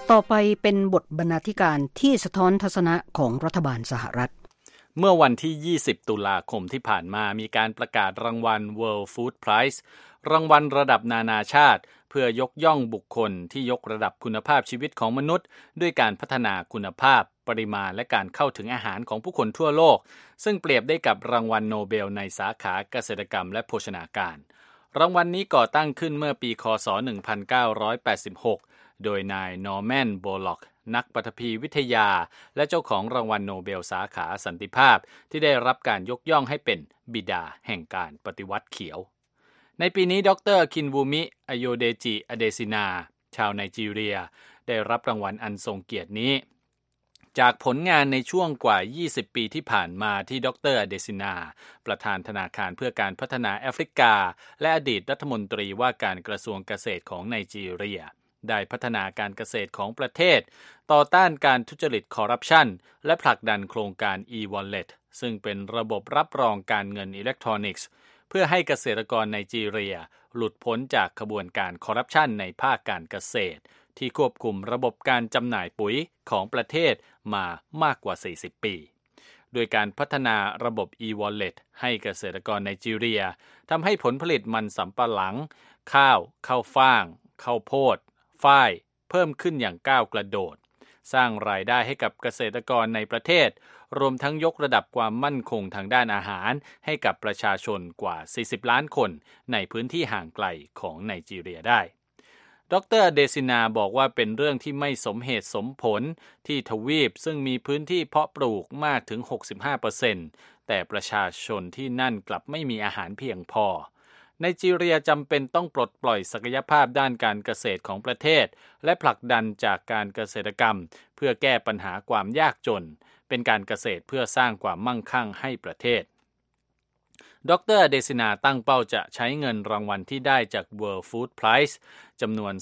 ต่อไปเป็นบทบรรณาธิการที่สะท้อนทัศนะของรัฐบาลสหรัฐเมื่อวันที่20ตุลาคมที่ผ่านมามีการประกาศรางวัล World Food Prize รางวัลระดับนานาชาติเพื่อยกย่องบุคคลที่ยกระดับคุณภาพชีวิตของมนุษย์ด้วยการพัฒนาคุณภาพปริมาณและการเข้าถึงอาหารของผู้คนทั่วโลกซึ่งเปรียบได้กับรางวัลโนเบลในสาขาเกษตรกรรมและโภชนาการรางวัลนี้ก่อตั้งขึ้นเมื่อปีคศ1986โดยนายนอร์แมนโบล็อกนักปฐพีวิทยาและเจ้าของรางวัลโนเบลสาขาสันติภาพที่ได้รับการยกย่องให้เป็นบิดาแห่งการปฏิวัติเขียวในปีนี้ดร.คินวูมิ อโยเดจิ อเดซินา ชาวไนจีเรียได้รับรางวัลอันทรงเกียรตินี้จากผลงานในช่วงกว่า20ปีที่ผ่านมาที่ดร.อเดซินาประธานธนาคารเพื่อการพัฒนาแอฟริกาและอดีตรัฐมนตรีว่าการกระทรวงเกษตรของไนจีเรียได้พัฒนาการเกษตรของประเทศต่อต้านการทุจริตคอร์รัปชันและผลักดันโครงการ e-wallet ซึ่งเป็นระบบรับรองการเงินอิเล็กทรอนิกส์เพื่อให้เกษตรกรไนจีเรียหลุดพ้นจากขบวนการคอร์รัปชันในภาคการเกษตรที่ควบคุมระบบการจำหน่ายปุ๋ยของประเทศมามากกว่า40ปีโดยการพัฒนาระบบ e-wallet ให้เกษตรกรไนจีเรียทำให้ผลผลิตมันสำปะหลังข้าวฟ่างข้าวโพดฝ้ายเพิ่มขึ้นอย่างก้าวกระโดดสร้างรายได้ให้กับเกษตรกรในประเทศรวมทั้งยกระดับความมั่นคงทางด้านอาหารให้กับประชาชนกว่า40ล้านคนในพื้นที่ห่างไกลของไนจีเรียได้ดร.เดซินาบอกว่าเป็นเรื่องที่ไม่สมเหตุสมผลที่ทวีปซึ่งมีพื้นที่เพาะปลูกมากถึง 65% แต่ประชาชนที่นั่นกลับไม่มีอาหารเพียงพอไนจีเรียจำเป็นต้องปลดปล่อยศักยภาพด้านการเกษตรของประเทศและผลักดันจากการเกษตรกรรมเพื่อแก้ปัญหาความยากจนเป็นการเกษตรเพื่อสร้างความมั่งคั่งให้ประเทศดร.เดซินาตั้งเป้าจะใช้เงินรางวัลที่ได้จาก World Food Prize จำนวน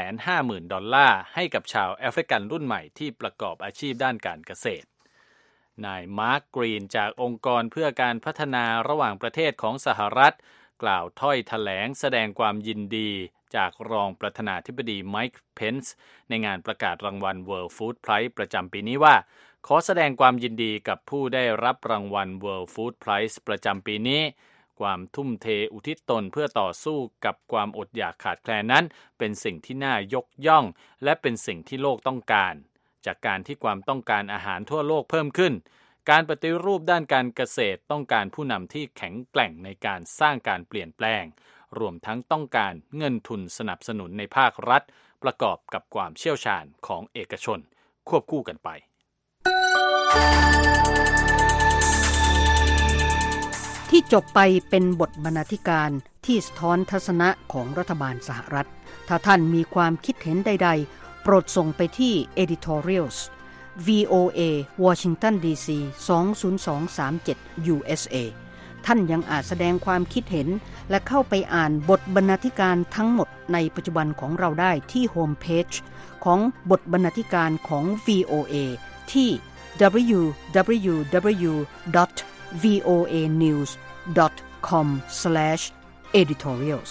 $250,000 ให้กับชาวแอฟริกันรุ่นใหม่ที่ประกอบอาชีพด้านการเกษตรนายมาร์ค กรีนจากองค์กรเพื่อการพัฒนาระหว่างประเทศของสหรัฐกล่าวถ้อยแถลงแสดงความยินดีจากรองประธานาธิบดีไมค์ เพนซ์ในงานประกาศรางวัล World Food Prize ประจำปีนี้ว่าขอแสดงความยินดีกับผู้ได้รับรางวัล World Food Prize ประจำปีนี้ความทุ่มเทอุทิศตนเพื่อต่อสู้กับความอดอยากขาดแคลนนั้นเป็นสิ่งที่น่ายกย่องและเป็นสิ่งที่โลกต้องการจากการที่ความต้องการอาหารทั่วโลกเพิ่มขึ้นการปฏิรูปด้านการเกษตรต้องการผู้นำที่แข็งแกร่งในการสร้างการเปลี่ยนแปลงรวมทั้งต้องการเงินทุนสนับสนุนในภาครัฐประกอบกับความเชี่ยวชาญของเอกชนควบคู่กันไปที่จบไปเป็นบทบรรณาธิการที่สะท้อนทัศนะของรัฐบาลสหรัฐถ้าท่านมีความคิดเห็นใดๆโปรดส่งไปที่ editorials VOA Washington DC 20237 USA ท่านยังอาจแสดงความคิดเห็นและเข้าไปอ่านบทบรรณาธิการทั้งหมดในปัจจุบันของเราได้ที่โฮมเพจของบทบรรณาธิการของ VOA ที่ www.voanews.com/editorials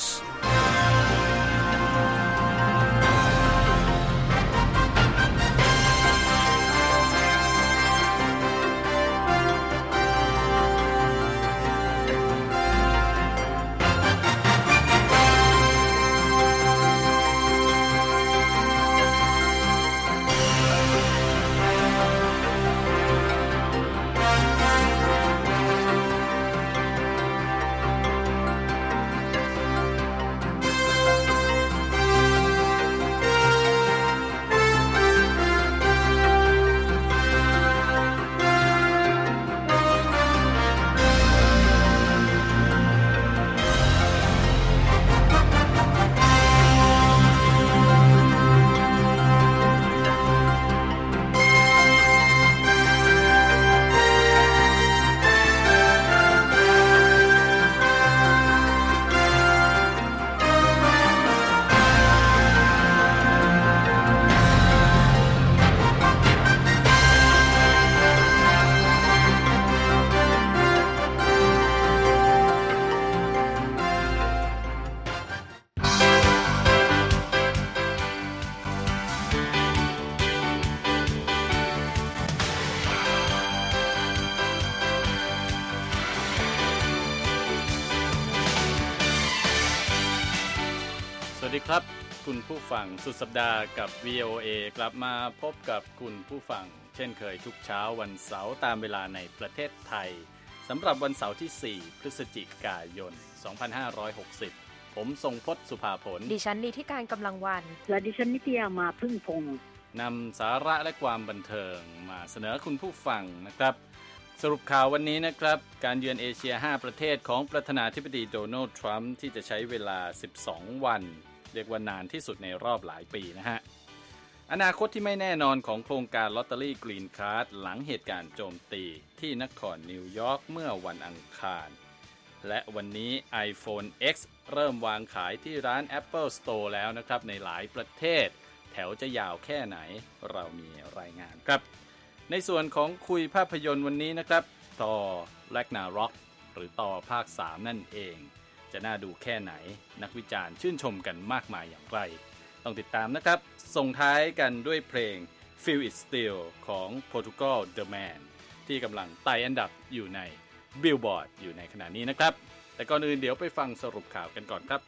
ดีครับคุณผู้ฟังสุดสัปดาห์กับ VOA กลับมาพบกับคุณผู้ฟังเช่นเคยทุกเช้าวันเสาร์ตามเวลาในประเทศไทยสำหรับวันเสาร์ที่4พฤศจิกายน2560ผมทรงพจน์สุภาผลดิฉันนิติการกำลังวันและดิฉันนิตยามาพึ่งพงษ์นำสาระและความบันเทิงมาเสนอคุณผู้ฟังนะครับสรุปข่าววันนี้นะครับการเยือนเอเชีย5ประเทศของประธานาธิบดีโดนัลด์ทรัมป์ที่จะใช้เวลา12วันเรียกว่านานที่สุดในรอบหลายปีนะฮะอนาคตที่ไม่แน่นอนของโครงการลอตเตอรี่กรีนการ์ดหลังเหตุการณ์โจมตีที่นครนิวยอร์กเมื่อวันอังคารและวันนี้ iPhone X เริ่มวางขายที่ร้าน Apple Store แล้วนะครับในหลายประเทศแถวจะยาวแค่ไหนเรามีรายงานครับในส่วนของคุยภาพยนตร์วันนี้นะครับต่อ Ragnarok หรือต่อภาค 3 นั่นเองจะน่าดูแค่ไหนนักวิจารณ์ชื่นชมกันมากมายอย่างไรต้องติดตามนะครับส่งท้ายกันด้วยเพลง Feel It Still ของ Portugal The Man ที่กำลังไต่อันดับอยู่ใน Billboard อยู่ในขณะนี้นะครับแต่ก่อนอื่นเดี๋ยวไปฟังสรุปข่าวกันก่อนครับ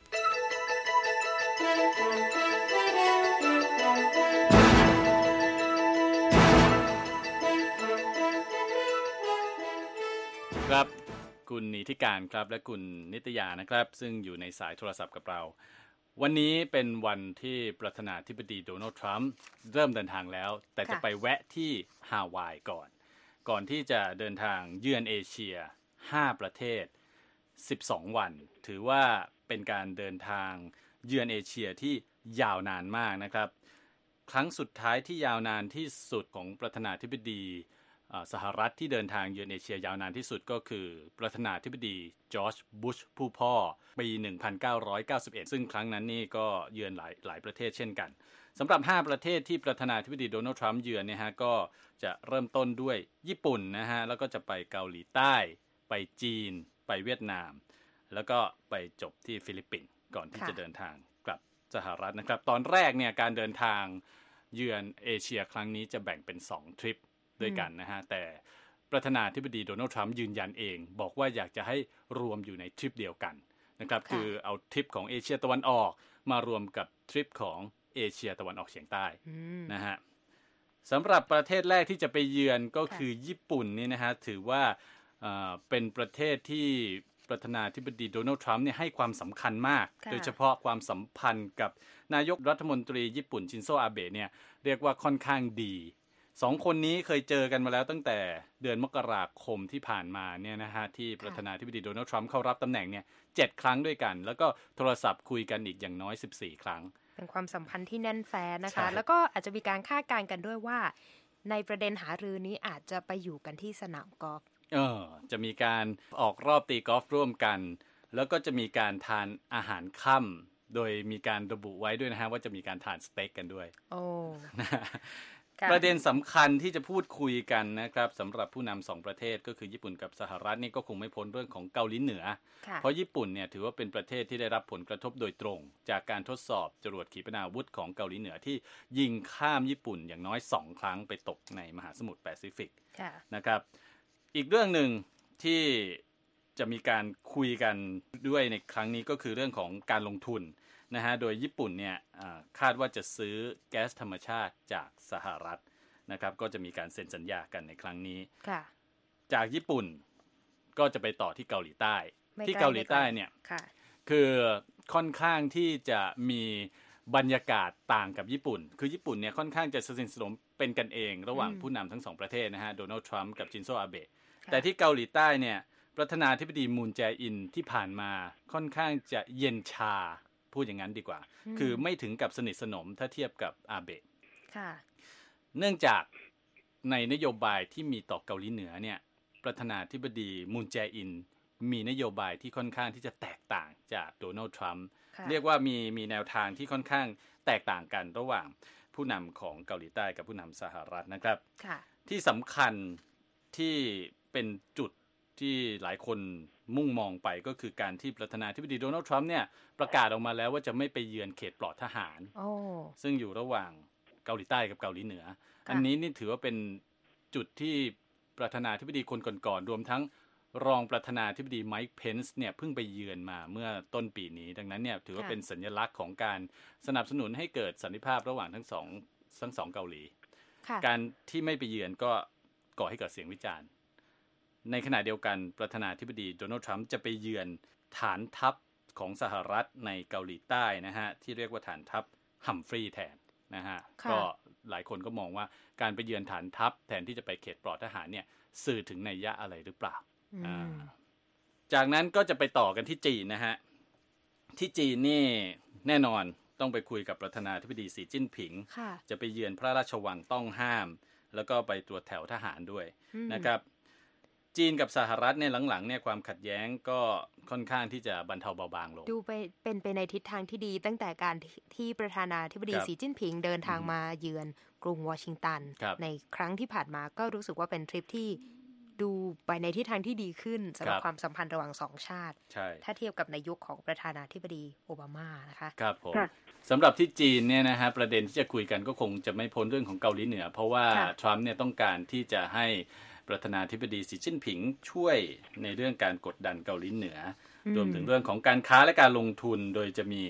ครับคุณนิติการครับและคุณนิตยานะครับซึ่งอยู่ในสายโทรศัพท์กับเราวันนี้เป็นวันที่ประธานาธิบดีโดนัลด์ทรัมป์เริ่มเดินทางแล้วแต่จะไปแวะที่ฮาวายก่อนที่จะเดินทางเยือนเอเชีย5ประเทศ12วันถือว่าเป็นการเดินทางเยือนเอเชียที่ยาวนานมากนะครับครั้งสุดท้ายที่ยาวนานที่สุดของประธานาธิบดีสหรัฐที่เดินทางเยือนเอเชียยาวนานที่สุดก็คือประธานาธิบดีจอร์จบุชผู้พ่อปี 1991 ซึ่งครั้งนั้นนี่ก็เยือนหลายประเทศเช่นกันสำหรับ5ประเทศที่ประธานาธิบดีโดนัลด์ทรัมป์เยือนเนี่ยฮะก็จะเริ่มต้นด้วยญี่ปุ่นนะฮะแล้วก็จะไปเกาหลีใต้ไปจีนไปเวียดนามแล้วก็ไปจบที่ฟิลิปปินส์ก่อนที่จะเดินทางกลับสหรัฐนะครับตอนแรกเนี่ยการเดินทางเยือนเอเชียครั้งนี้จะแบ่งเป็น2ทริปด้วยกันนะฮะแต่ประธานาธิบดีโดนัลด์ทรัมป์ยืนยันเองบอกว่าอยากจะให้รวมอยู่ในทริปเดียวกันนะครับคือเอาทริปของเอเชียตะวันออกมารวมกับทริปของเอเชียตะวันออกเฉียงใต้นะฮะสำหรับประเทศแรกที่จะไปเยือนก็คือญี่ปุ่นนี่นะฮะถือว่าเป็นประเทศที่ประธานาธิบดีโดนัลด์ทรัมป์เนี่ยให้ความสำคัญมากโดยเฉพาะความสัมพันธ์กับนายกรัฐมนตรีญี่ปุ่นชินโซอาเบะเนี่ยเรียกว่าค่อนข้างดี2คนนี้เคยเจอกันมาแล้วตั้งแต่เดือนมกราคมที่ผ่านมาเนี่ยนะฮะที่ประธานาธิบดีโดนัลด์ทรัมป์เข้ารับตำแหน่งเนี่ย7ครั้งด้วยกันแล้วก็โทรศัพท์คุยกันอีกอย่างน้อย14ครั้งเป็นความสัมพันธ์ที่แน่นแฟ้นนะคะแล้วก็อาจจะมีการคาดการณ์กันด้วยว่าในประเด็นหารือนี้อาจจะไปอยู่กันที่สนามกอล์ฟจะมีการออกรอบตีกอล์ฟร่วมกันแล้วก็จะมีการทานอาหารค่ำโดยมีการระบุไว้ด้วยนะฮะว่าจะมีการทานสเต็กกันด้วยโอ้ประเด็นสำคัญที่จะพูดคุยกันนะครับสำหรับผู้นำ2ประเทศก็คือญี่ปุ่นกับสหรัฐนี่ก็คงไม่พ้นเรื่องของเกาหลีเหนือเพราะญี่ปุ่นเนี่ยถือว่าเป็นประเทศที่ได้รับผลกระทบโดยตรงจากการทดสอบจรวดขีปนาวุธของเกาหลีเหนือที่ยิงข้ามญี่ปุ่นอย่างน้อย2ครั้งไปตกในมหาสมุทรแปซิฟิกนะครับอีกเรื่องหนึ่งที่จะมีการคุยกันด้วยในครั้งนี้ก็คือเรื่องของการลงทุนนะฮะโดยญี่ปุ่นเนี่ยคาดว่าจะซื้อแก๊สธรรมชาติจากสหรัฐนะครับก็จะมีการเซ็นสัญญากันในครั้งนี้จากญี่ปุ่นก็จะไปต่อที่เกาหลีใต้ที่เกาหลีใต้เนี่ยคือค่อนข้างที่จะมีบรรยากาศต่างกับญี่ปุ่นคือญี่ปุ่นเนี่ยค่อนข้างจะสนิทสนมเป็นกันเองระหว่างผู้นำทั้ง2ประเทศนะฮะโดนัลด์ทรัมป์กับชินโซอาเบะแต่ที่เกาหลีใต้เนี่ยประธานาธิบดีมูนแจอินที่ผ่านมาค่อนข้างจะเย็นชาพูดอย่างนั้นดีกว่าคือไม่ถึงกับสนิทสนมถ้าเทียบกับอาเบะเนื่องจากในนโยบายที่มีต่อเกาหลีเหนือเนี่ยประธานาธิบดีมูนแจอินมีนโยบายที่ค่อนข้างที่จะแตกต่างจากโดนัลด์ทรัมป์เรียกว่ามีแนวทางที่ค่อนข้างแตกต่างกันระหว่างผู้นำของเกาหลีใต้กับผู้นำสหรัฐนะครับที่สำคัญที่เป็นจุดที่หลายคนมุ่งมองไปก็คือการที่ประธานาธิบดีโดนัลด์ทรัมป์เนี่ยประกาศออกมาแล้วว่าจะไม่ไปเยือนเขตปลอดทหารซึ่งอยู่ระหว่างเกาหลีใต้กับเกาหลีเหนืออันนี้นี่ถือว่าเป็นจุดที่ประธานาธิบดีคนก่อนๆรวมทั้งรองประธานาธิบดีไมค์เพนซ์เนี่ยเพิ่งไปเยือนมาเมื่อต้นปีนี้ดังนั้นเนี่ยถือว่าเป็นสัญลักษณ์ของการสนับสนุนให้เกิดสันติภาพระหว่างทั้งสองเกาหลีการที่ไม่ไปเยือนก็ก่อให้เกิดเสียงวิจารณ์ในขณะเดียวกันประธานาธิบดีโดนัลด์ทรัมป์จะไปเยือนฐานทัพของสหรัฐในเกาหลีใต้นะฮะที่เรียกว่าฐานทัพฮัมฟรีย์แทนนะฮะก็หลายคนก็มองว่าการไปเยือนฐานทัพแทนที่จะไปเขตปลอดทหารเนี่ยสื่อถึงนัยยะอะไรหรือเปล่าจากนั้นก็จะไปต่อกันที่จีนนะฮะที่จีนนี่แน่นอนต้องไปคุยกับประธานาธิบดีสีจิ้นผิงจะไปเยือนพระราชวังต้องห้ามแล้วก็ไปตรวจแถวทหารด้วยนะครับจีนกับสหรัฐเนี่ยหลังๆเนี่ยความขัดแย้งก็ค่อนข้างที่จะบรรเทาเบาบางลงดูเป็นไปในทิศทางที่ดีตั้งแต่การที่ประธานาธิบดีสีจิ้นผิงเดินทางมาเยือนกรุงวอชิงตันในครั้งที่ผ่านมาก็รู้สึกว่าเป็นทริปที่ดูไปในทิศทางที่ดีขึ้นสำหรับความสัมพันธ์ระหว่างสองชาติถ้าเทียบกับในยุคของประธานาธิบดีโอบามานะคะครับผมสำหรับที่จีนเนี่ยนะฮะประเด็นที่จะคุยกันก็คงจะไม่พ้นเรื่องของเกาหลีเหนือเพราะว่าทรัมป์เนี่ยต้องการที่จะให้ประธานาธิบดีสีจิ้นผิงช่วยในเรื่องการกดดันเกาหลีเหนือรวมถึงเรื่องของการค้าและการลงทุนโดยจะมี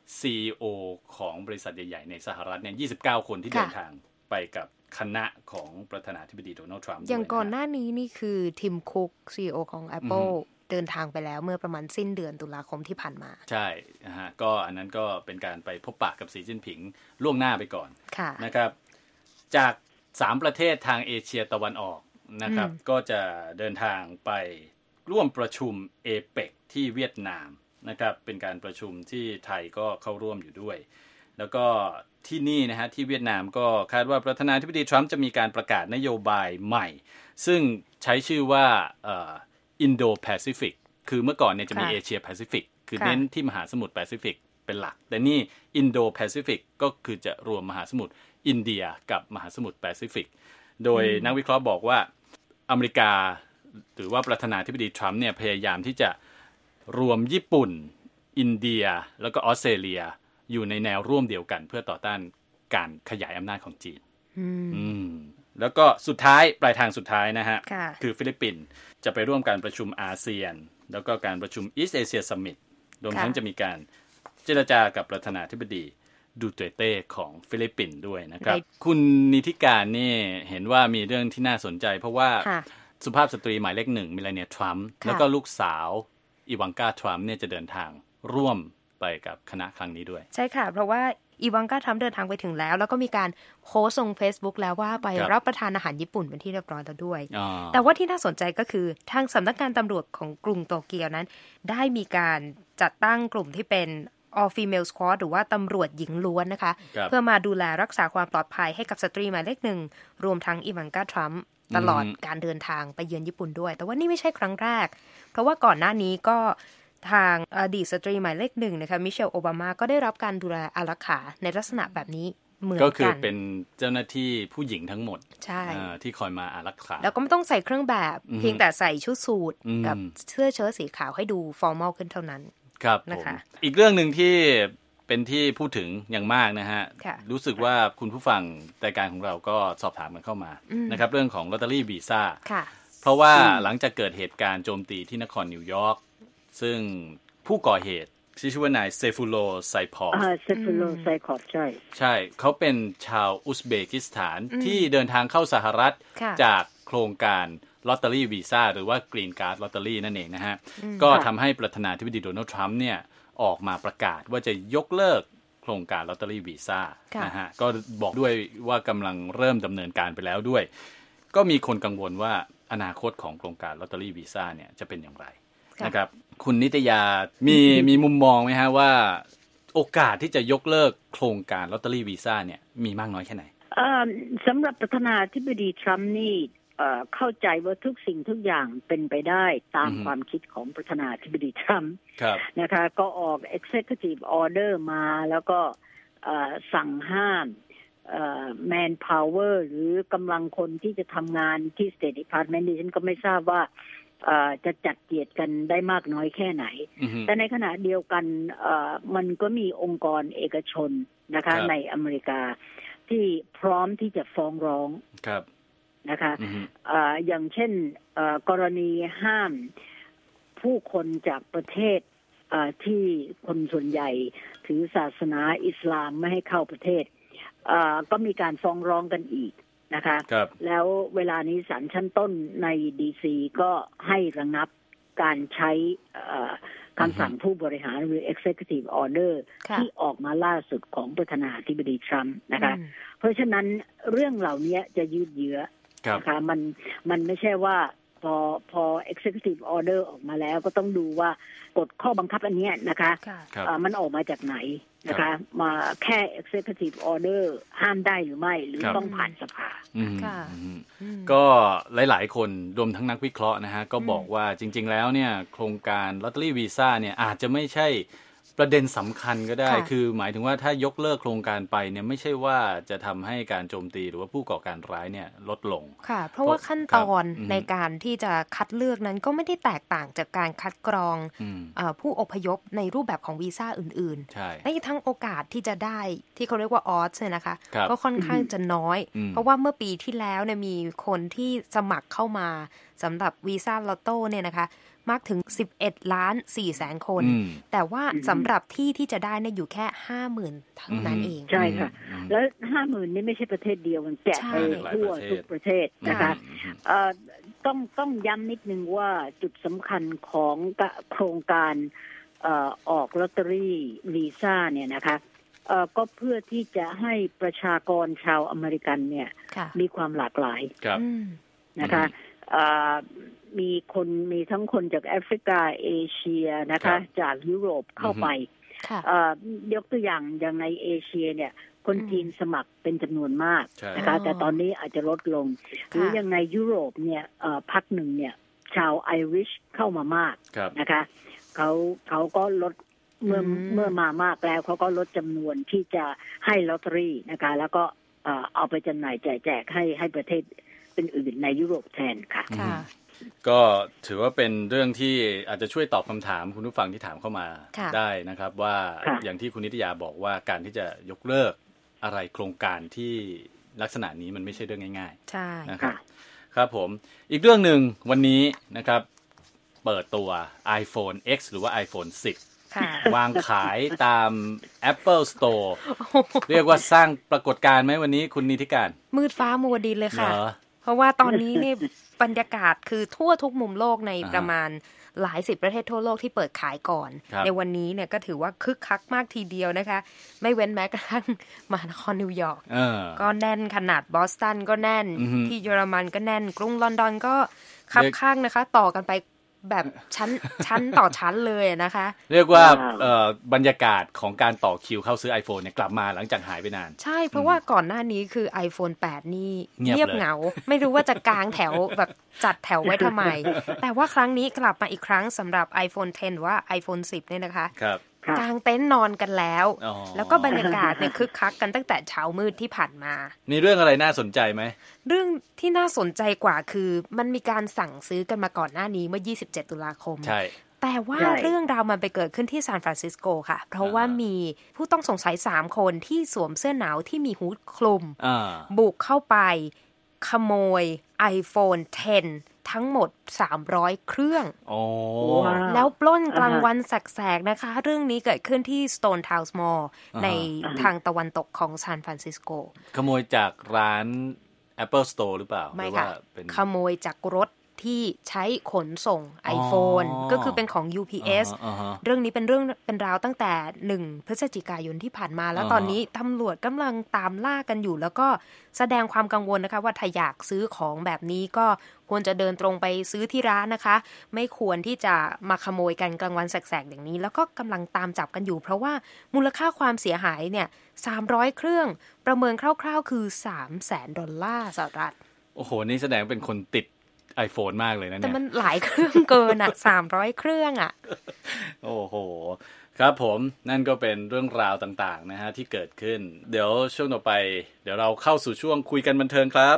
CEO ของบริษัทใหญ่ๆในสหรัฐเนี่ย29คนที่เดินทางไปกับคณะของประธานาธิบดีโดนัลด์ทรัมป์อย่างก่อนหน้านี้นี่คือทิมคุก CEO ของ Apple เดินทางไปแล้วเมื่อประมาณสิ้นเดือนตุลาคมที่ผ่านมาใช่นะฮะก็อันนั้นก็เป็นการไปพบปะกับสีจิ้นผิงล่วงหน้าไปก่อนนะครับจาก3ประเทศทางเอเชียตะวันออกนะครับก็จะเดินทางไปร่วมประชุมเอเปกที่เวียดนามนะครับเป็นการประชุมที่ไทยก็เข้าร่วมอยู่ด้วยแล้วก็ที่นี่นะฮะที่เวียดนามก็คาดว่าประธานาธิบดีทรัมป์จะมีการประกาศนโยบายใหม่ซึ่งใช้ชื่อว่าอินโดแปซิฟิกคือเมื่อก่อนเนี่ยจะมีเอเชียแปซิฟิกคือเน้นที่มหาสมุทรแปซิฟิกเป็นหลักแต่นี่อินโดแปซิฟิกก็คือจะรวมมหาสมุทรอินเดียกับมหาสมุทรแปซิฟิกโดยนักวิเคราะห์บอกว่าอเมริกาหรือว่าประธานาธิบดีทรัมป์เนี่ยพยายามที่จะรวมญี่ปุ่นอินเดียแล้วก็ออสเตรเลียอยู่ในแนวร่วมเดียวกันเพื่อต่อต้านการขยายอำนาจของจีนแล้วก็สุดท้ายปลายทางสุดท้ายนะฮะคือฟิลิปปินส์จะไปร่วมการประชุมอาเซียนแล้วก็การประชุม East Asia Summit รวมทั้งจะมีการเจรจากับประธานาธิบดีดูเตเต้ของฟิลิปปินส์ด้วยนะครับคุณนิติการนี่เห็นว่ามีเรื่องที่น่าสนใจเพราะว่าสุภาพสตรีหมายเลข1เมลาเนียทรัมป์แล้วก็ลูกสาวอีวานกาทรัมป์เนี่ยจะเดินทางร่วมไปกับคณะครั้งนี้ด้วยใช่ค่ะเพราะว่าอีวานกาทรัมป์เดินทางไปถึงแล้วก็มีการโพสต์ลง Facebook แล้วว่าไปรับประทานอาหารญี่ปุ่นเป็นที่เรียบร้อยแล้วด้วยแต่ว่าที่น่าสนใจก็คือทางสำนักงานตำรวจของกรุงโตเกียวนั้นได้มีการจัดตั้งกลุ่มที่เป็นall female squad หรือว่าตำรวจหญิงล้วนนะคะเพื่อมาดูแลรักษาความปลอดภัยให้กับสตรีหมายเลข1รวมทั้งอีวานกาทรัมป์ตลอดการเดินทางไปเยือนญี่ปุ่นด้วยแต่ว่านี่ไม่ใช่ครั้งแรกเพราะว่าก่อนหน้านี้ก็ทางอดีตสตรีหมายเลข1นะคะมิเชลโอบามาก็ได้รับการดูแลอารักขาในลักษณะแบบนี้เหมือนกันก็คือเป็นเจ้าหน้าที่ผู้หญิงทั้งหมดที่คอยมาอารักขาแล้วก็ไม่ต้องใส่เครื่องแบบเพียงแต่ใส่ชุดสูทกับเสื้อเชิ้ตสีขาวให้ดูฟอร์มัลขึ้นเท่านั้นครับนะคะอีกเรื่องหนึ่งที่เป็นที่พูดถึงอย่างมากนะฮะรู้สึกว่าคุณผู้ฟังรายการของเราก็สอบถามกันเข้ามานะครับเรื่องของลอตเตอรี่วีซ่าเพราะว่าหลังจากเกิดเหตุการณ์โจมตีที่นครนิวยอร์กซึ่งผู้ก่อเหตุชื่อว่านายเซฟูโลไซพอฟเซฟูโลไซพอฟใช่เขาเป็นชาวอุซเบกิสถานที่เดินทางเข้าสหรัฐจากโครงการลอตเตอรี่วีซ่าหรือว่ากรีนการ์ดลอตเตอรี่นั่นเองนะฮะก็ทำให้ประธานาธิบดีโดนัลด์ทรัมป์เนี่ยออกมาประกาศว่าจะยกเลิกโครงการลอตเตอรี่วีซ่านะฮะก็บอกด้วยว่ากำลังเริ่มดำเนินการไปแล้วด้วยก็มีคนกังวลว่าอนาคตของโครงการลอตเตอรี่วีซ่าเนี่ยจะเป็นอย่างไรนะครับคุณนิตยามีมุมมองไหมฮะว่าโอกาสที่จะยกเลิกโครงการลอตเตอรี่วีซ่าเนี่ยมีมากน้อยแค่ไหนสำหรับประธานาธิบดีทรัมป์นี่เข้าใจว่าทุกสิ่งทุกอย่างเป็นไปได้ตามความคิดของประธานาธิบดีทรัมป์นะคะก็ออก executive order มาแล้วก็สั่งห้ามmanpower หรือกำลังคนที่จะทำงานที่ State Department ดิฉันก็ไม่ทราบว่าจะจัดเกียรติกันได้มากน้อยแค่ไหนแต่ในขณะเดียวกันมันก็มีองค์กรเอกชนนะคะในอเมริกาที่พร้อมที่จะฟ้องร้องนะคะอย่างเช่นกรณีห้ามผู้คนจากประเทศที่คนส่วนใหญ่ถือศาสนาอิสลามไม่ให้เข้าประเทศก็มีการฟ้องร้องกันอีกนะคะแล้วเวลานี้ศาลชั้นต้นในดีซีก็ให้ระงับการใช้คำสั่งผู้บริหารหรือ Executive Order ที่ออกมาล่าสุดของประธานาธิบดีทรัมป์นะคะเพราะฉะนั้นเรื่องเหล่านี้จะยืดเยื้อนะคะมันไม่ใช่ว่าพอ Executive Order ออกมาแล้วก็ต้องดูว่ากฎข้อบังคับอันนี้นะคะมันออกมาจากไหนนะคะมาแค่ Executive Order ห้ามได้หรือไม่หรือต้องผ่านสภาก็หลายๆคนรวมทั้งนักวิเคราะห์นะฮะก็บอกว่าจริงๆแล้วเนี่ยโครงการลอตเตอรี่วีซ่าเนี่ยอาจจะไม่ใช่ประเด็นสำคัญก็ได้คือหมายถึงว่าถ้ายกเลิกโครงการไปเนี่ยไม่ใช่ว่าจะทำให้การโจมตีหรือว่าผู้ก่อการร้ายเนี่ยลดลงค่ะเพราะว่าขั้นตอนในการที่จะคัดเลือกนั้นก็ไม่ได้แตกต่างจากการคัดกรองผู้อพยพในรูปแบบของวีซ่าอื่นๆและทั้งโอกาสที่จะได้ที่เขาเรียกว่าออสเนี่ยนะคะก็ค่อนข้างจะน้อยเพราะว่าเมื่อปีที่แล้วเนี่ยมีคนที่สมัครเข้ามาสำหรับวีซ่าลอตโต้เนี่ยนะคะมากถึง 11,400,000 คนแต่ว่าสำหรับที่จะได้เนี่ยอยู่แค่ 50,000 เท่านั้นเองใช่ค่ะแล้ว 50,000 นี่ไม่ใช่ประเทศเดียวมันแจกไปทั่วทุกประเทศนะคะต้องย้ำนิดนึงว่าจุดสำคัญของโครงการออกลอตเตอรี่วีซ่าเนี่ยนะคะก็เพื่อที่จะให้ประชากรชาวอเมริกันเนี่ยมีความหลากหลายนะคะมีทั้งคนจากแอฟริกาเอเชียนะคะจากยุโรปเข้าไปยกตัวอย่างในเอเชียเนี่ยคนจีนสมัครเป็นจำนวนมากนะคะแต่ตอนนี้อาจจะลดลงหรืออย่างในยุโรปเนี่ยพักหนึ่งเนี่ยชาวไอริชเข้ามามากนะคะเขาก็ลดเมื่อมามากแล้วเขาก็ลดจำนวนที่จะให้ลอตเตอรี่นะคะแล้วก็เอาไปจำหน่ายแจกให้ประเทศอื่นในยุโรปแทนค่ะก็ถือว่าเป็นเรื่องที่อาจจะช่วยตอบคำถามคุณผู้ฟังที่ถามเข้ามาได้นะครับว่าอย่างที่คุณนิตยาบอกว่าการที่จะยกเลิกอะไรโครงการที่ลักษณะนี้มันไม่ใช่เรื่องง่ายๆใช่นะครับครับผมอีกเรื่องหนึ่งวันนี้นะครับเปิดตัว iPhone X หรือว่า iPhone 10วางขายตาม Apple Store เรียกว่าสร้างปรากฏการณ์ไหมวันนี้คุณนิติการมืดฟ้ามัวดินเลยค่ะเพราะว่าตอนนี้นี่บรรยากาศคือทั่วทุกมุมโลกในประมาณหลายสิบประเทศทั่วโลกที่เปิดขายก่อนในวันนี้เนี่ยก็ถือว่าคึกคักมากทีเดียวนะคะไม่เว้นแม้กระทั่งมหานครนิวยอร์กก็แน่นขนาดบอสตันก็แน่นที่เยอรมันก็แน่นกรุงลอนดอนก็คับข้างนะคะต่อกันไปแบบชั้นต่อชั้นเลยนะคะเรียกว่าบรรยากาศของการต่อคิวเข้าซื้อ iPhone เนี่ยกลับมาหลังจากหายไปนานใช่เพราะว่าก่อนหน้านี้คือ iPhone 8 นี่เงียบเหงาไม่รู้ว่าจะกางแถวแบบจัดแถวไว้ทำไมแต่ว่าครั้งนี้กลับมาอีกครั้งสำหรับ iPhone 10 หรือว่า iPhone 10 เนี่ยนะคะครับกางเต็นท์นอนกันแล้วแล้วก็บรรยากาศเนี่ยคึกคักกันตั้งแต่เช้ามืดที่ผ่านมามีเรื่องอะไรน่าสนใจไหมเรื่องที่น่าสนใจกว่าคือมันมีการสั่งซื้อกันมาก่อนหน้านี้เมื่อ27 ตุลาคมใช่แต่ว่าเรื่องราวมันไปเกิดขึ้นที่ซานฟรานซิสโกค่ะเพราะว่ามีผู้ต้องสงสัย3คนที่สวมเสื้อหนาวที่มีฮู้ดคลุมบุกเข้าไปขโมย iPhone 10ทั้งหมด300เครื่องแล้วปล้นกลางวันแสกๆนะคะเรื่องนี้เกิดขึ้นที่ Stone Town Mall ในทางตะวันตกของซานฟรานซิสโกขโมยจากร้าน Apple Store หรือเปล่าไม่ค่ะขโมยจากรถที่ใช้ขนส่ง iPhone ก็คือเป็นของ UPS เรื่องนี้เป็นราวตั้งแต่1 พฤศจิกายนที่ผ่านมาแล้วตอนนี้ตำรวจกำลังตามล่ากันอยู่แล้วก็แสดงความกังวลนะคะว่าถ้าอยากซื้อของแบบนี้ก็ควรจะเดินตรงไปซื้อที่ร้านนะคะไม่ควรที่จะมาขโมยกันกลางวันแสกๆอย่างนี้แล้วก็กำลังตามจับกันอยู่เพราะว่ามูลค่าความเสียหายเนี่ย300เครื่องประเมินคร่าวๆคือ$300,000 สหรัฐโอ้โหนี่แสดงเป็นคนติดiPhone มากเลยนะเนี่ยแต่มันหลายเครื่องเกินอ่ะ300เครื่องอ่ะโอ้โหครับผมนั่นก็เป็นเรื่องราวต่างๆนะฮะที่เกิดขึ้นเดี๋ยวช่วงต่อไปเดี๋ยวเราเข้าสู่ช่วงคุยกันบันเทิงครับ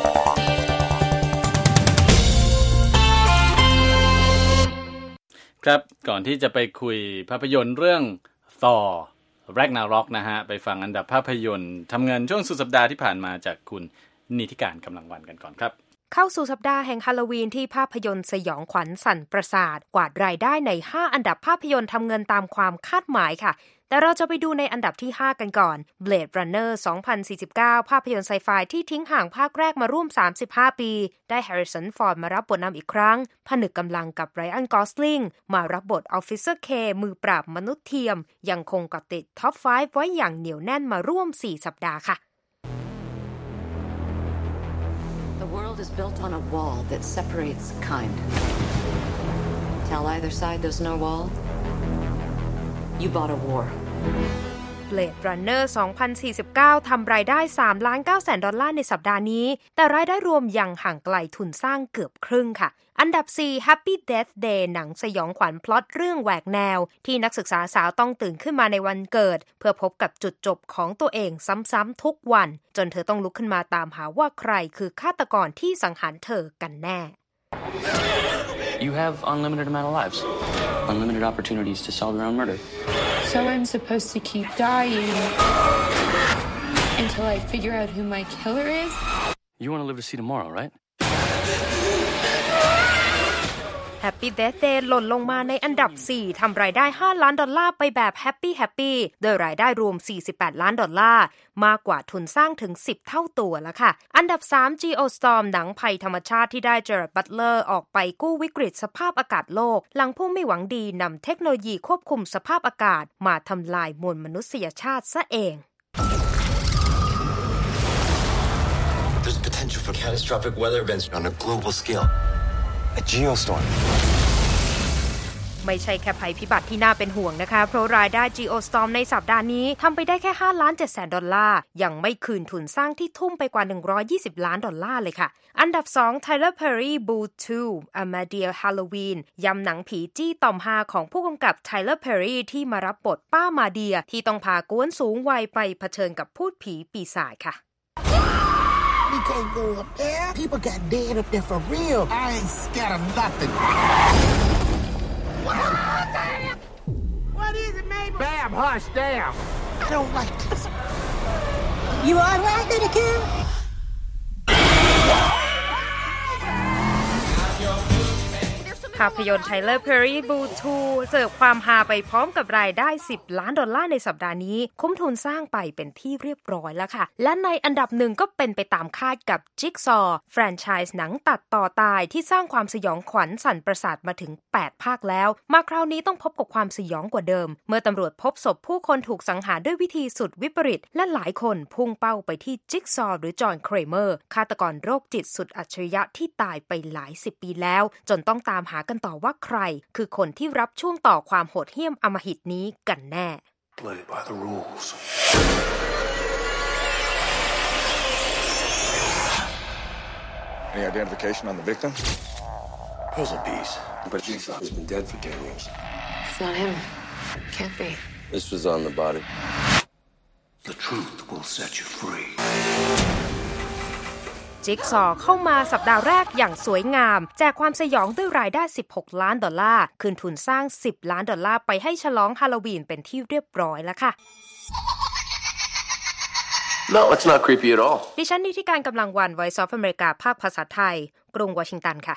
ครับก่อนที่จะไปคุยภาพยนตร์เรื่อง Thor Ragnarok นะฮะไปฟังอันดับภาพยนตร์ทำเงินช่วงสุดสัปดาห์ที่ผ่านมาจากคุณนิติการกำลังวันกันก่อนครับเข้าสู่สัปดาห์แห่งฮาโลวีนที่ภาพยนตร์สยองขวัญสั่นประสาทกวาดรายได้ใน5อันดับภาพยนตร์ทำเงินตามความคาดหมายค่ะแต่เราจะไปดูในอันดับที่5กันก่อน Blade Runner 2049 ภาพยนตร์ไซไฟที่ทิ้งห่างภาคแรกมาร่วม35ปีได้ Harrison Ford มารับบทนำอีกครั้งผนึกกำลังกับ Ryan Gosling มารับบท Officer K มือปราบมนุษย์เทียมยังคงเกาะติดท็อป 5 ไว้อย่างเหนียวแน่นมาร่วม4สัปดาห์ค่ะ The world is built on a wall that separates kind. Tell either side there's no wall. You bought a war. Blade Runner 2049 ทำรายได้ $3.9 ในสัปดาห์นี้แต่รายได้รวมยังห่างไกลทุนสร้างเกือบครึ่งค่ะอันดับ 4 Happy Death Day หนังสยองขวัญพล็อตเรื่องแหวกแนวที่นักศึกษาสาวต้องตื่นขึ้นมาในวันเกิดเพื่อพบกับจุดจบของตัวเองซ้ำๆทุกวันจนเธอต้องลุกขึ้นมาตามหาว่าใครคือฆาตกรที่สังหารเธอกันแน่ You have unlimited amount of lives. Unlimited opportunities to solve your own murder. So I'm supposed to keep dying until I figure out who my killer is? You want to live to see tomorrow, right? Happy Death Day หล่นลงมาในอันดับ 4 ทำรายได้$5 ล้านไปแบบแฮปปี้โดยรายได้รวม$48 ล้านมากกว่าทุนสร้างถึง10เท่าตัวแล้วค่ะอันดับ 3 Geostorm หนังภัยธรรมชาติที่ได้เจอร์ด บัตเลอร์ออกไปกู้วิกฤตสภาพอากาศโลกหลังผู้ไม่หวังดีนำเทคโนโลยีควบคุมสภาพอากาศมาทำลายมวลมนุษยชาติซะเอง There's potential for catastrophic weather events on a global scale. A geostorm. ไม่ใช่แค่ภัยพิบัติที่น่าเป็นห่วงนะคะเพราะรายได้ Geostorm ในสัปดาห์นี้ทำไปได้แค่$5.7 ยังไม่คืนทุนสร้างที่ทุ่มไปกว่า$120 ล้านเลยค่ะอันดับ 2 Tyler Perry Boo 2 Amityville Halloween ยำหนังผีจี้ต่อมฮาของผู้กำกับ Tyler Perry ที่มารับบทป้ามาเดียที่ต้องพากวนสูงวัยไปเผชิญกับพูดผีปีศาจค่ะ We can't go up there. People got dead up there for real. I ain't scared of nothing. What is it, Mabel? Bam, hush, damn. I don't like this. You all right, little kid? ภาพยนตร์ Tyler Perry Boo 2 เสิร์ฟความฮาไปพร้อมกับรายได้$10 ล้านในสัปดาห์นี้คุ้มทุนสร้างไปเป็นที่เรียบร้อยแล้วค่ะและในอันดับ1ก็เป็นไปตามคาดกับ Jigsaw แฟรนไชส์หนังตัดต่อตายที่สร้างความสยองขวัญสั่นประสาทมาถึง8ภาคแล้วมาคราวนี้ต้องพบกับความสยองกว่าเดิมเมื่อตำรวจพบศพผู้คนถูกสังหารด้วยวิธีสุดวิปริตและหลายคนพุ่งเป้าไปที่ Jigsaw หรือจอห์น เครเมอร์ฆาตกรโรคจิตสุดอัจฉริยะที่ตายไปหลาย10 ปีแล้วจนต้องตามหากันต่อว่าใครคือคนที่รับช่วงต่อความโหดเหี้ยมอำมหิตนี้กันแน่ Play by the rules. Any identification on the victim? Puzzle piece. But Jigsaw has been dead for 10 years. It's not him. Can't be. This was on the body. The truth will set you free. Jigsaw เข้ามาสัปดาห์แรกอย่างสวยงามแจกความสยองด้วยรายได้$16 ล้านคืนทุนสร้าง$10 ล้านไปให้ฉลองฮาโลวีนเป็นที่เรียบร้อยแล้วค่ะ No, it's not creepy at all. ดิฉันนิติการกำลังวัน Voice of America ภาคภาษาไทยกรุงวอชิงตันค่ะ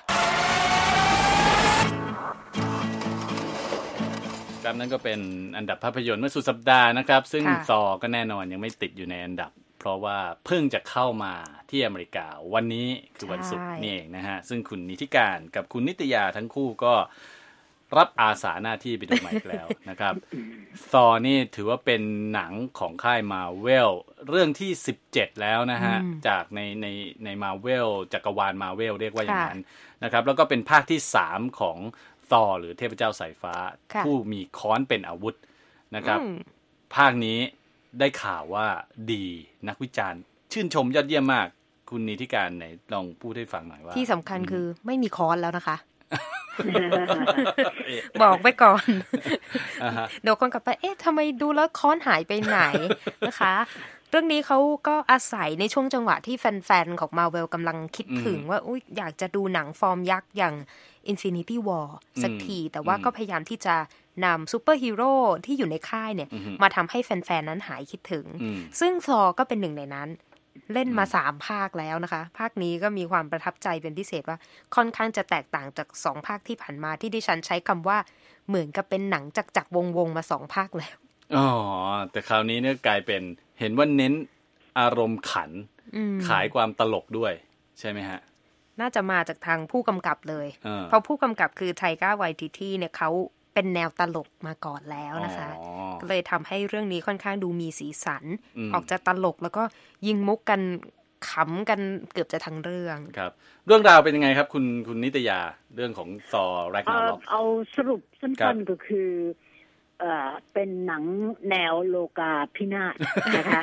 ครับนั่นก็เป็นอันดับภาพยนตร์เมื่อสุดสัปดาห์นะครับซึ่งซอก็แน่นอนยังไม่ติดอยู่ในอันดับเพราะว่าเพิ่งจะเข้ามาที่อเมริกาวันนี้คือวันศุกร์นี่เองนะฮะซึ่งคุณนิติการกับคุณนิตยาทั้งคู่ก็รับอาสาหน้าที่ไปดูใหม่แล้วนะครับซอนี่ถือว่าเป็นหนังของค่าย Marvel เรื่องที่17แล้วนะฮะจากใน Marvel จักรวาล Marvel เรียกว่าอย่างนั้นนะครับแล้วก็เป็นภาคที่3ของซอหรือเทพเจ้าสายฟ้าผู้มีค้อนเป็นอาวุธนะครับภาคนี้ได้ข่าวว่าดีนักวิจารณ์ชื่นชมยอดเยี่ยมมากคุณนิติการไหนลองพูดให้ฟังหน่อยว่าที่สำคัญคือไม่มีค้อนแล้วนะคะ บอกไปก่อน เดี๋ยวคนกลับไปทำไมดูแล้วค้อนหายไปไหน นะคะเรื่องนี้เขาก็อาศัยในช่วงจังหวะที่แฟนๆของ Marvel กำลังคิดถึงว่าอยากจะดูหนังฟอร์มยักษ์อย่าง Infinity War สักทีแต่ว่าก็พยายามที่จะนำซูเปอร์ฮีโร่ที่อยู่ในค่ายเนี่ยมาทำให้แฟนๆนั้นหายคิดถึงซึ่งซอก็เป็นหนึ่งในนั้นเล่นมา3ภาคแล้วนะคะภาคนี้ก็มีความประทับใจเป็นพิเศษว่าค่อนข้างจะแตกต่างจาก2ภาคที่ผ่านมาที่ดิฉันใช้คำว่าเหมือนกับเป็นหนังจักรวงมา2ภาคแล้วอ๋อแต่คราวนี้เนี่ยกลายเป็นเห็นว่าเน้นอารมณ์ขันขายความตลกด้วยใช่ไหมฮะน่าจะมาจากทางผู้กำกับเลยเพราะผู้กำกับคือไทก้าไวทิตี้เนี่ยเขาเป็นแนวตลกมาก่อนแล้วนะคะก็เลยทำให้เรื่องนี้ค่อนข้างดูมีสีสันออกจะตลกแล้วก็ยิงมุกกันขำกันเกือบจะทั้งเรื่องครับเรื่องราวเป็นยังไงครับคุณนิตยาเรื่องของซอแร็กนาร็อกเอาสรุปสั้นๆก็คือเป็นหนังแนวโลกาภินาศนะคะ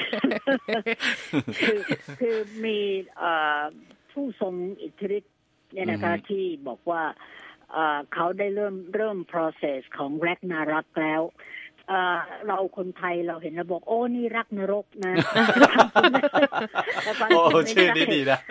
คือมีผู้ทรงอิทธิฤทธิ์เนี่ยนะคะที่บอกว่าเขาได้เริ่ม process ของแร็กนาร็อกแล้วเราคนไทยเราเห็นแล้วบอกโอ้นี่รักนรกนะโอ้ชื่อนี้ดีนะ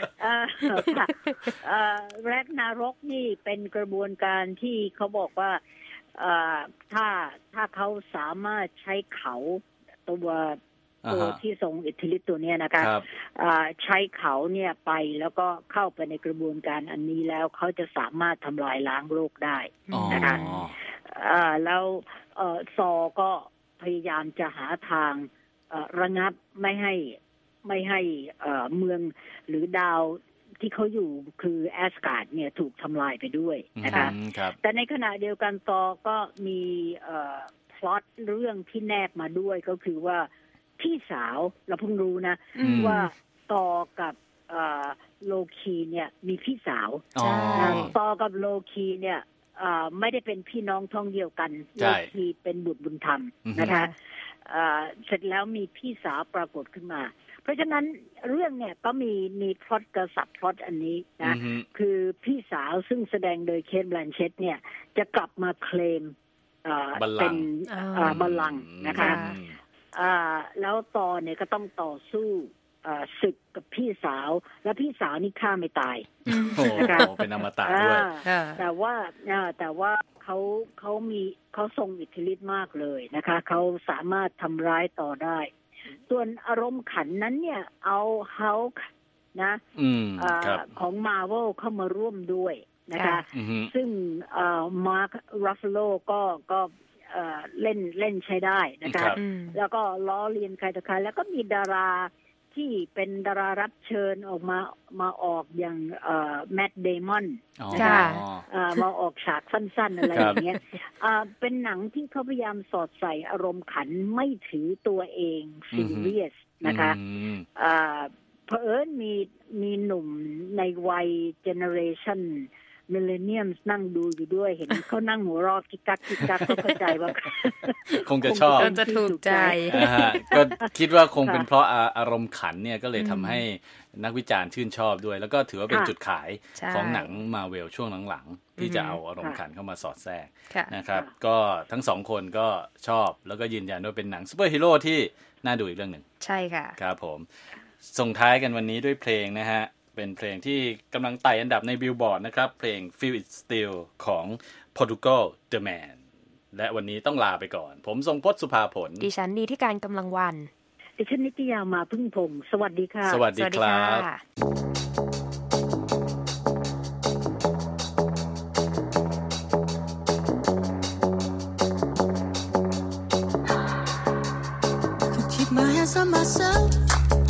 แร็กนารกนี่เป็นกระบวนการที่เขาบอกว่าถ้าเขาสามารถใช้เขาตัวที่ทรงอิทธิฤทธิ์ตัวนี้นะคะใช้เขาเนี่ยไปแล้วก็เข้าไปในกระบวนการอันนี้แล้วเขาจะสามารถทำลายล้างโลกได้นะคะแล้วซอก็พยายามจะหาทางระงับไม่ให้เมืองหรือดาวที่เขาอยู่คือแอสการ์ดเนี่ยถูกทำลายไปด้วยนะคะแต่ในขณะเดียวกันซอก็มีพล็อตเรื่องที่แนบมาด้วยก็คือว่าพี่สาวเราเพิ่งรู้นะว่าต่อกับโลคีเนี่ยมีพี่สาวต่อกับโลคีเนี่ยไม่ได้เป็นพี่น้องท้องเดียวกันโลคีเป็นบุตรบุญธรรมนะคะเสร็จแล้วมีพี่สาวปรากฏขึ้นมาเพราะฉะนั้นเรื่องเนี่ยก็มีพล็อตกระสับพล็อตอันนี้นะคือพี่สาวซึ่งแสดงโดยเคท แบลนเชตเนี่ยจะกลับมาเคลมเป็นบัลลังก์นะคะแล้วต่อเนี่ยก็ต้องต่อสู้ศึกกับพี่สาวแล้วพี่สาวนี่ฆ่าไม่ตายนะคะเป็นอมตะด้วยแต่ว่าเขาทรงอิทธิฤทธิ์มากเลยนะคะเขาสามารถทำร้ายต่อได้ส่วนอารมณ์ขันนั้นเนี่ยเอาฮัลค์นะของ Marvel เข้ามาร่วมด้วยนะคะซึ่งมาร์ค รัฟฟาโลก็เล่นใช้ได้นะคะแล้วก็ล้อเลียนใครต่อใครแล้วก็มีดาราที่เป็นดารารับเชิญออกมาออกอย่างแมทเดมอนนะคะมาออกฉากสั้นๆอะไรอย่างเงี้ยเป็นหนังที่เขาพยายามสอดใส่อารมณ์ขันไม่ถือตัวเองซีเรียสนะคะเผอิญมีหนุ่มในวัยเจเนอเรชั่นมิลเลนเนียมนั่งดูอยู่ด้วยเห็นเขานั่งหัวเราะกิ๊กกักก็เข้าใจว่าคงจะชอบจะถูกใจก็คิดว่าคงเป็นเพราะอารมณ์ขันเนี่ยก็เลยทำให้นักวิจารณ์ชื่นชอบด้วยแล้วก็ถือว่าเป็นจุดขายของหนังมาเวลช่วงหลังๆที่จะเอาอารมณ์ขันเข้ามาสอดแทรกนะครับก็ทั้งสองคนก็ชอบแล้วก็ยืนยันว่าเป็นหนังซูเปอร์ฮีโร่ที่น่าดูอีกเรื่องหนึ่งใช่ค่ะครับผมส่งท้ายกันวันนี้ด้วยเพลงนะฮะเป็นเพลงที่กำลังไต่อันดับในบิลบอร์ดนะครับเพลง Feel It Still ของ Portugal The Man และวันนี้ต้องลาไปก่อนผมทรงพจน์สุภาผลดิฉันนีที่การกำลังวันดิฉันนิตยามาพึ่งพงศ์สวัสดีค่ะสวัสดีครับ Keep my hands on myself